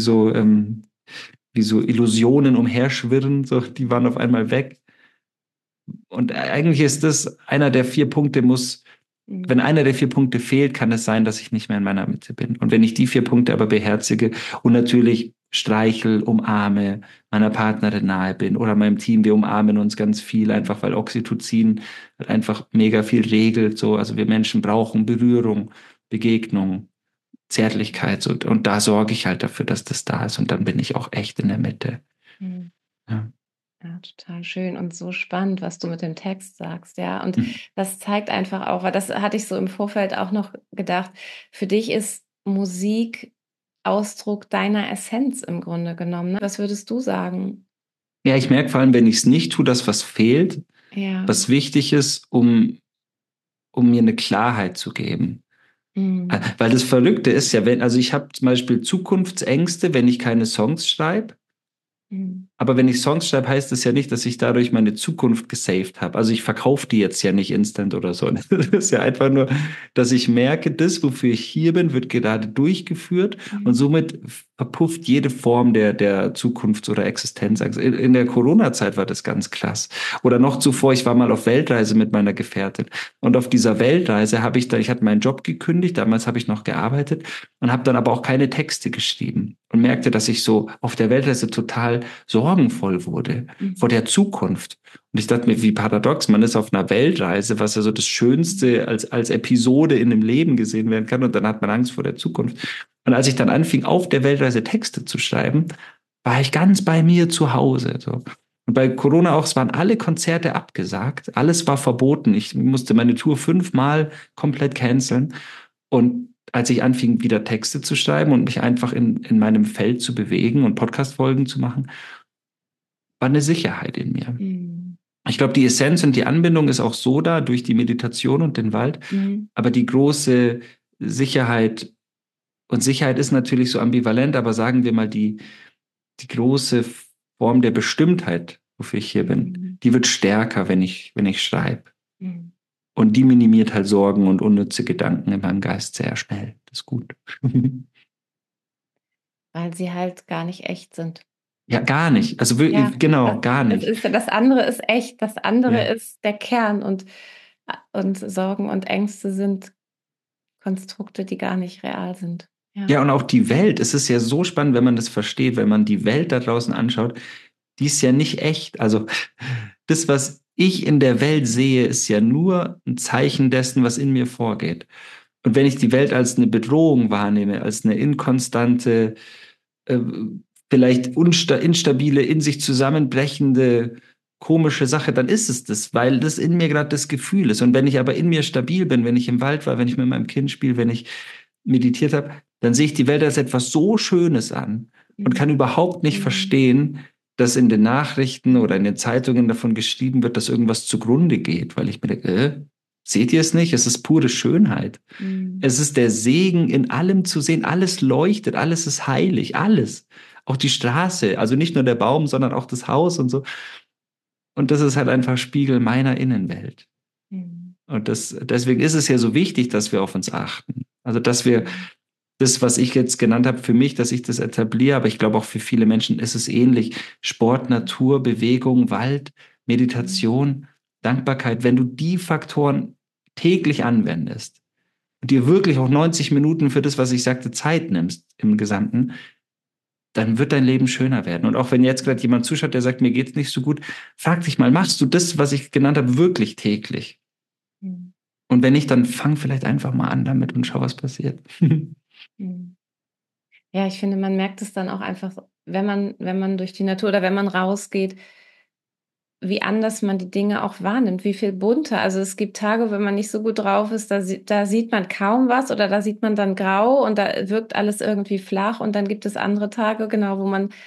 wie so Illusionen umherschwirren, so, die waren auf einmal weg. Und eigentlich ist das einer der 4 Punkte wenn Mhm. einer der 4 Punkte fehlt, kann es sein, dass ich nicht mehr in meiner Mitte bin. Und wenn ich die 4 Punkte aber beherzige und natürlich streichel, umarme, meiner Partnerin nahe bin oder meinem Team, wir umarmen uns ganz viel, einfach weil Oxytocin halt einfach mega viel regelt. So, also wir Menschen brauchen Berührung, Begegnung, Zärtlichkeit. So, und da sorge ich halt dafür, dass das da ist. Und dann bin ich auch echt in der Mitte. Mhm. Ja. Ja, total schön und so spannend, was du mit dem Text sagst, ja. Und Mhm. das zeigt einfach auch, weil das hatte ich so im Vorfeld auch noch gedacht, für dich ist Musik Ausdruck deiner Essenz im Grunde genommen, ne? Was würdest du sagen? Ja, ich merke vor allem, wenn ich es nicht tue, dass was fehlt, Ja. was wichtig ist, um mir eine Klarheit zu geben. Mhm. Weil das Verrückte ist ja, also ich habe zum Beispiel Zukunftsängste, wenn ich keine Songs schreibe. Mhm. Aber wenn ich Songs schreibe, heißt das ja nicht, dass ich dadurch meine Zukunft gesaved habe. Also ich verkaufe die jetzt ja nicht instant oder so. Das ist ja einfach nur, dass ich merke, das, wofür ich hier bin, wird gerade durchgeführt und Mhm. somit verpufft jede Form der Zukunfts- oder Existenzangst. In der Corona-Zeit war das ganz krass. Oder noch zuvor, ich war mal auf Weltreise mit meiner Gefährtin. Und auf dieser Weltreise ich hatte meinen Job gekündigt, damals habe ich noch gearbeitet und habe dann aber auch keine Texte geschrieben und merkte, dass ich so auf der Weltreise total sorgenvoll wurde vor Mhm. der Zukunft. Und ich dachte mir, wie paradox, man ist auf einer Weltreise, was ja so das Schönste als Episode in einem Leben gesehen werden kann, und dann hat man Angst vor der Zukunft. Und als ich dann anfing, auf der Weltreise Texte zu schreiben, war ich ganz bei mir zu Hause. So. Und bei Corona auch, es waren alle Konzerte abgesagt, alles war verboten. Ich musste meine Tour 5-mal komplett canceln. Und als ich anfing, wieder Texte zu schreiben und mich einfach in meinem Feld zu bewegen und Podcast-Folgen zu machen, war eine Sicherheit in mir. Mhm. Ich glaube, die Essenz und die Anbindung ist auch so da durch die Meditation und den Wald. Mhm. Aber die große Sicherheit, und Sicherheit ist natürlich so ambivalent, aber sagen wir mal, die große Form der Bestimmtheit, wofür ich hier bin, Mhm. die wird stärker, wenn ich schreibe. Mhm. Und die minimiert halt Sorgen und unnütze Gedanken in meinem Geist sehr schnell. Das ist gut. Weil sie halt gar nicht echt sind. Ja, gar nicht. Also Ja, wirklich, genau, gar das nicht. ist das andere ist echt, das andere Ja. ist der Kern und Sorgen und Ängste sind Konstrukte, die gar nicht real sind. Ja. Ja, und auch die Welt, es ist ja so spannend, wenn man das versteht, wenn man die Welt da draußen anschaut, die ist ja nicht echt. Also das, was ich in der Welt sehe, ist ja nur ein Zeichen dessen, was in mir vorgeht. Und wenn ich die Welt als eine Bedrohung wahrnehme, als eine inkonstante, äh, vielleicht instabile, in sich zusammenbrechende, komische Sache, dann ist es das, weil das in mir gerade das Gefühl ist. Und wenn ich aber in mir stabil bin, wenn ich im Wald war, wenn ich mit meinem Kind spiele, wenn ich meditiert habe, dann sehe ich die Welt als etwas so Schönes an und kann überhaupt nicht verstehen, dass in den Nachrichten oder in den Zeitungen davon geschrieben wird, dass irgendwas zugrunde geht, weil ich mir denke, seht ihr es nicht? Es ist pure Schönheit. Es ist der Segen in allem zu sehen. Alles leuchtet, alles ist heilig, alles. Auch die Straße, also nicht nur der Baum, sondern auch das Haus und so. Und das ist halt einfach Spiegel meiner Innenwelt. Und deswegen ist es ja so wichtig, dass wir auf uns achten. Also, dass wir das, was ich jetzt genannt habe, für mich, dass ich das etabliere, aber ich glaube auch für viele Menschen ist es ähnlich. Sport, Natur, Bewegung, Wald, Meditation, Dankbarkeit. Wenn du die Faktoren täglich anwendest und dir wirklich auch 90 Minuten für das, was ich sagte, Zeit nimmst im Gesamten, dann wird dein Leben schöner werden. Und auch wenn jetzt gerade jemand zuschaut, der sagt, mir geht's nicht so gut, frag dich mal, machst du das, was ich genannt habe, wirklich täglich? Und wenn nicht, dann fang vielleicht einfach mal an damit und schau, was passiert. Ja, ich finde, man merkt es dann auch einfach, wenn man durch die Natur oder wenn man rausgeht, wie anders man die Dinge auch wahrnimmt, wie viel bunter. Also es gibt Tage, wenn man nicht so gut drauf ist, da sieht man kaum was oder da sieht man dann grau und da wirkt alles irgendwie flach. Und dann gibt es andere Tage, genau, wo man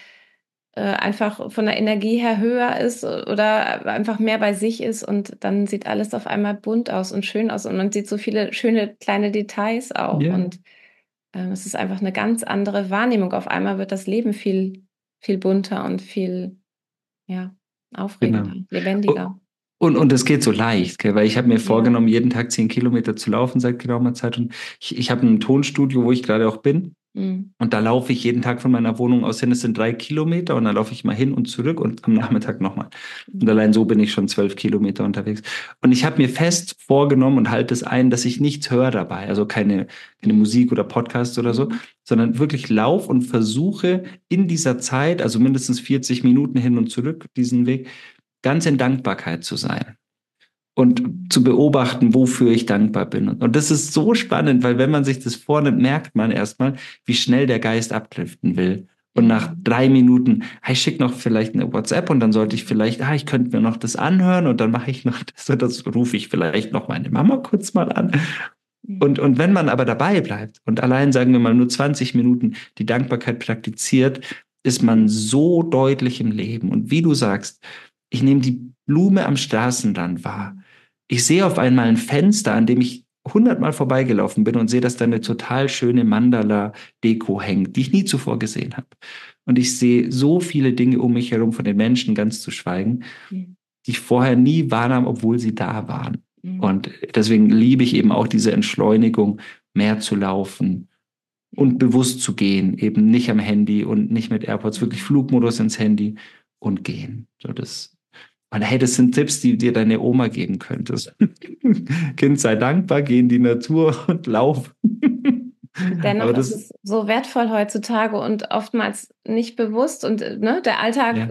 einfach von der Energie her höher ist oder einfach mehr bei sich ist und dann sieht alles auf einmal bunt aus und schön aus und man sieht so viele schöne kleine Details auch. Ja. Und es ist einfach eine ganz andere Wahrnehmung. Auf einmal wird das Leben viel, viel bunter und viel, ja, Genau. aufregender, lebendiger. Und es geht so leicht, gell? Weil ich habe mir Ja. vorgenommen, jeden Tag 10 Kilometer zu laufen seit geraumer Zeit. Und ich habe ein Tonstudio, wo ich gerade auch bin. Mhm. Und da laufe ich jeden Tag von meiner Wohnung aus hin. Es sind 3 Kilometer und dann laufe ich mal hin und zurück und am Nachmittag nochmal. Und allein so bin ich schon 12 Kilometer unterwegs. Und ich habe mir fest vorgenommen und halte es ein, dass ich nichts höre dabei. Also keine Musik oder Podcast oder so, sondern wirklich laufe und versuche in dieser Zeit, also mindestens 40 Minuten hin und zurück, diesen Weg, ganz in Dankbarkeit zu sein und zu beobachten, wofür ich dankbar bin. Und das ist so spannend, weil wenn man sich das vornimmt, merkt man erstmal, wie schnell der Geist abdriften will. Und nach 3 Minuten, ich schicke noch vielleicht eine WhatsApp und dann sollte ich vielleicht, ich könnte mir noch das anhören und dann mache ich noch das und das rufe ich vielleicht noch meine Mama kurz mal an. Und wenn man aber dabei bleibt und allein, sagen wir mal, nur 20 Minuten die Dankbarkeit praktiziert, ist man so deutlich im Leben. Und wie du sagst, ich nehme die Blume am Straßenrand wahr. Ich sehe auf einmal ein Fenster, an dem ich 100-mal vorbeigelaufen bin und sehe, dass da eine total schöne Mandala-Deko hängt, die ich nie zuvor gesehen habe. Und ich sehe so viele Dinge um mich herum, von den Menschen ganz zu schweigen, die ich vorher nie wahrnahm, obwohl sie da waren. Und deswegen liebe ich eben auch diese Entschleunigung, mehr zu laufen und bewusst zu gehen, eben nicht am Handy und nicht mit AirPods, wirklich Flugmodus ins Handy und gehen. So das. Und hey, das sind Tipps, die dir deine Oma geben könntest. Kind, sei dankbar, geh in die Natur und lauf. Dennoch Aber ist das, es so wertvoll heutzutage und oftmals nicht bewusst und ne, der ja, Alltag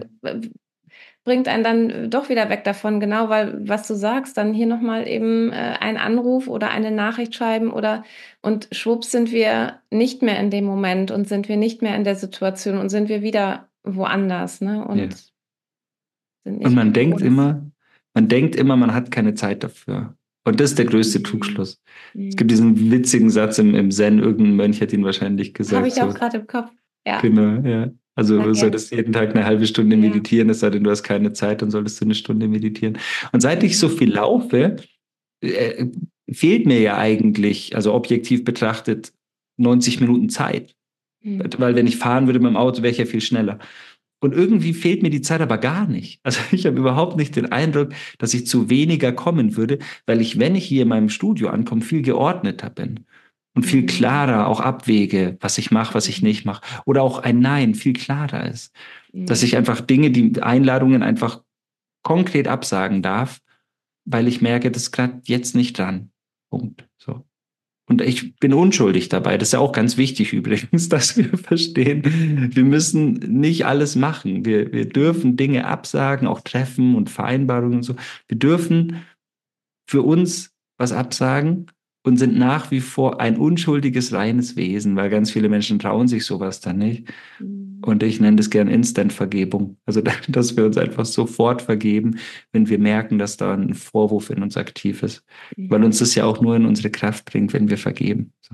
bringt einen dann doch wieder weg davon, genau, weil was du sagst, dann hier nochmal eben ein Anruf oder eine Nachricht schreiben oder und schwupps sind wir nicht mehr in dem Moment und sind wir nicht mehr in der Situation und sind wir wieder woanders, ne? ja. Und sind Und nicht mehr bei uns. man denkt immer, man hat keine Zeit dafür. Und das ist der größte Trugschluss. Es gibt diesen witzigen Satz im Zen, irgendein Mönch hat ihn wahrscheinlich Habe gesagt, ich auch so, gerade im Kopf. Ja, genau, ja. Also sag du gerne. solltest jeden Tag eine halbe Stunde Ja. meditieren, es sei denn, du hast keine Zeit, dann solltest du eine Stunde meditieren. Und seit ich so viel laufe, äh, fehlt mir ja eigentlich, also objektiv betrachtet, 90 Minuten Zeit. Weil wenn ich fahren würde mit dem Auto, wäre ich ja viel schneller. Und irgendwie fehlt mir die Zeit aber gar nicht. Also ich habe überhaupt nicht den Eindruck, dass ich zu weniger kommen würde, weil ich, wenn ich hier in meinem Studio ankomme, viel geordneter bin und viel klarer auch abwäge, was ich mache, was ich nicht mache. Oder auch ein Nein viel klarer ist. Dass ich einfach Dinge, die Einladungen einfach konkret absagen darf, weil ich merke, das ist gerade jetzt nicht dran. Punkt. So. Und ich bin unschuldig dabei. Das ist ja auch ganz wichtig übrigens, dass wir verstehen, wir müssen nicht alles machen. Wir dürfen Dinge absagen, auch Treffen und Vereinbarungen und so. Wir dürfen für uns was absagen und sind nach wie vor ein unschuldiges, reines Wesen, weil ganz viele Menschen trauen sich sowas dann nicht. Und ich nenne das gern Instant-Vergebung. Also, dass wir uns einfach sofort vergeben, wenn wir merken, dass da ein Vorwurf in uns aktiv ist. Weil uns das ja auch nur in unsere Kraft bringt, wenn wir vergeben. So.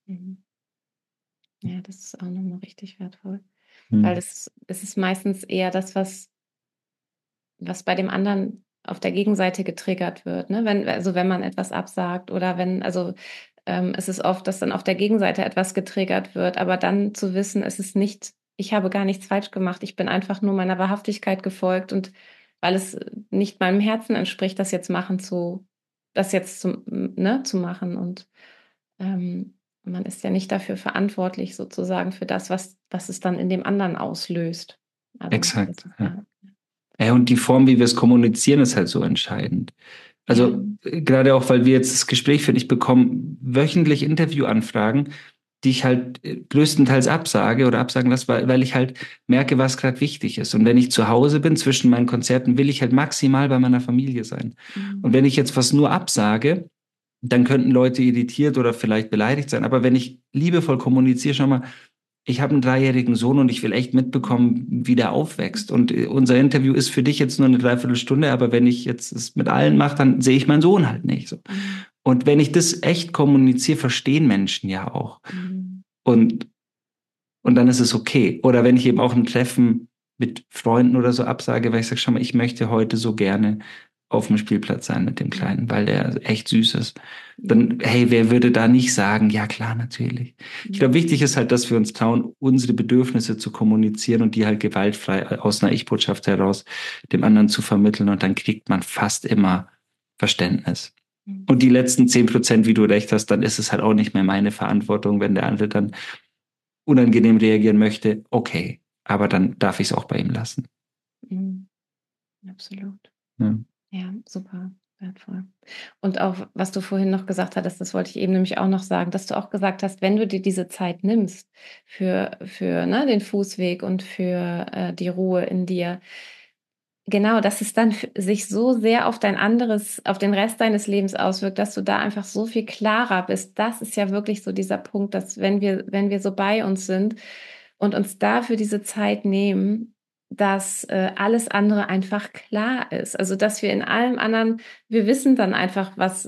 Ja, das ist auch nochmal richtig wertvoll. Hm. Weil es ist meistens eher das, was bei dem anderen auf der Gegenseite getriggert wird, ne? Wenn man etwas absagt oder es ist oft, dass dann auf der Gegenseite etwas getriggert wird, aber dann zu wissen, ich habe gar nichts falsch gemacht, ich bin einfach nur meiner Wahrhaftigkeit gefolgt und weil es nicht meinem Herzen entspricht, das jetzt zu machen und man ist ja nicht dafür verantwortlich sozusagen für das, was es dann in dem anderen auslöst. Also, Exakt. Ja, und die Form, wie wir es kommunizieren, ist halt so entscheidend. Also gerade auch, weil wir jetzt das Gespräch führen, ich bekomme wöchentlich Interviewanfragen, die ich halt größtenteils absage oder absagen lasse, weil ich halt merke, was gerade wichtig ist. Und wenn ich zu Hause bin, zwischen meinen Konzerten, will ich halt maximal bei meiner Familie sein. Und wenn ich jetzt was nur absage, dann könnten Leute irritiert oder vielleicht beleidigt sein. Aber wenn ich liebevoll kommuniziere, schau mal, ich habe einen 3-jährigen Sohn und ich will echt mitbekommen, wie der aufwächst. Und unser Interview ist für dich jetzt nur eine Dreiviertelstunde, aber wenn ich jetzt es mit allen mache, dann sehe ich meinen Sohn halt nicht so. Und wenn ich das echt kommuniziere, verstehen Menschen ja auch. Und dann ist es okay. Oder wenn ich eben auch ein Treffen mit Freunden oder so absage, weil ich sage, schau mal, ich möchte heute so gerne auf dem Spielplatz sein mit dem Kleinen, weil der echt süß ist. Dann, hey, wer würde da nicht sagen, ja klar, natürlich. Ich glaube, wichtig ist halt, dass wir uns trauen, unsere Bedürfnisse zu kommunizieren und die halt gewaltfrei aus einer Ich-Botschaft heraus dem anderen zu vermitteln und dann kriegt man fast immer Verständnis. Und die letzten 10%, wie du recht hast, dann ist es halt auch nicht mehr meine Verantwortung, wenn der andere dann unangenehm reagieren möchte, okay, aber dann darf ich es auch bei ihm lassen. Absolut. Ja. Ja, super wertvoll. Und auch, was du vorhin noch gesagt hattest, das wollte ich eben nämlich auch noch sagen, dass du auch gesagt hast, wenn du dir diese Zeit nimmst für den Fußweg und für die Ruhe in dir, genau, dass es dann sich so sehr auf auf den Rest deines Lebens auswirkt, dass du da einfach so viel klarer bist. Das ist ja wirklich so dieser Punkt, dass wenn wir so bei uns sind und uns dafür diese Zeit nehmen, dass alles andere einfach klar ist. Also, dass wir in allem anderen, wir wissen dann einfach, was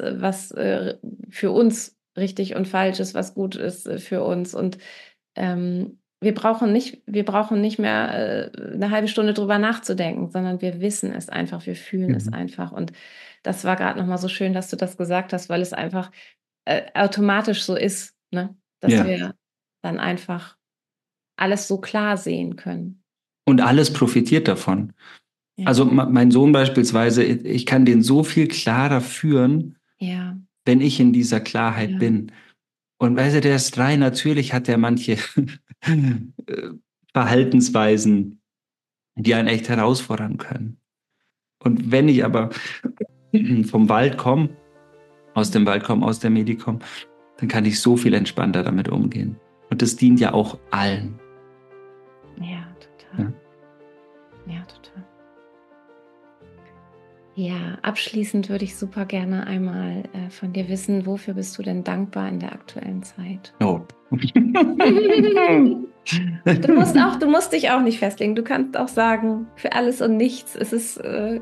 für uns richtig und falsch ist, was gut ist für uns. Und wir brauchen nicht mehr eine halbe Stunde drüber nachzudenken, sondern wir wissen es einfach, wir fühlen es einfach. Und das war gerade nochmal so schön, dass du das gesagt hast, weil es einfach automatisch so ist, ne? Dass wir dann einfach alles so klar sehen können. Und alles profitiert davon. Ja. Also mein Sohn beispielsweise, ich kann den so viel klarer führen, wenn ich in dieser Klarheit bin. Und weißt du, der ist 3, natürlich hat er manche Verhaltensweisen, die einen echt herausfordern können. Und wenn ich aber vom Wald komme, aus dem Wald komme, aus der Medi komme, dann kann ich so viel entspannter damit umgehen. Und das dient ja auch allen. Ja, total. Ja, total. Ja, abschließend würde ich super gerne einmal von dir wissen, wofür bist du denn dankbar in der aktuellen Zeit? Oh. Du musst dich auch nicht festlegen. Du kannst auch sagen, für alles und nichts. Es ist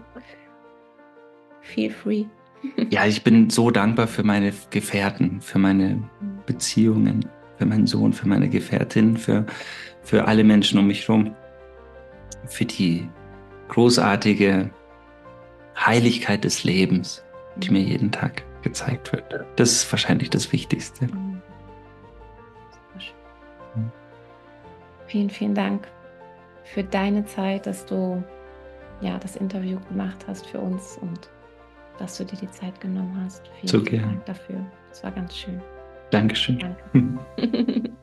feel free. Ja, ich bin so dankbar für meine Gefährten, für meine Beziehungen, für meinen Sohn, für meine Gefährtin, für alle Menschen um mich herum, für die großartige Heiligkeit des Lebens, die mir jeden Tag gezeigt wird. Das ist wahrscheinlich das Wichtigste. Vielen, vielen Dank für deine Zeit, dass du das Interview gemacht hast für uns und dass du dir die Zeit genommen hast. Vielen Dank dafür. Es war ganz schön. Dankeschön. Danke.